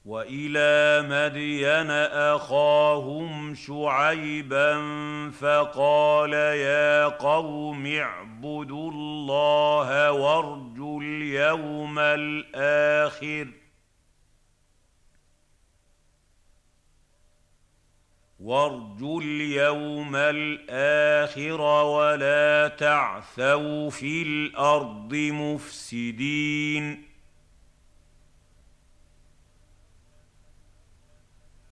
وإلى مدين أخاهم شعيبا فقال يا قوم اعبدوا الله وارجوا اليوم الآخر ولا تعثوا في الأرض مفسدين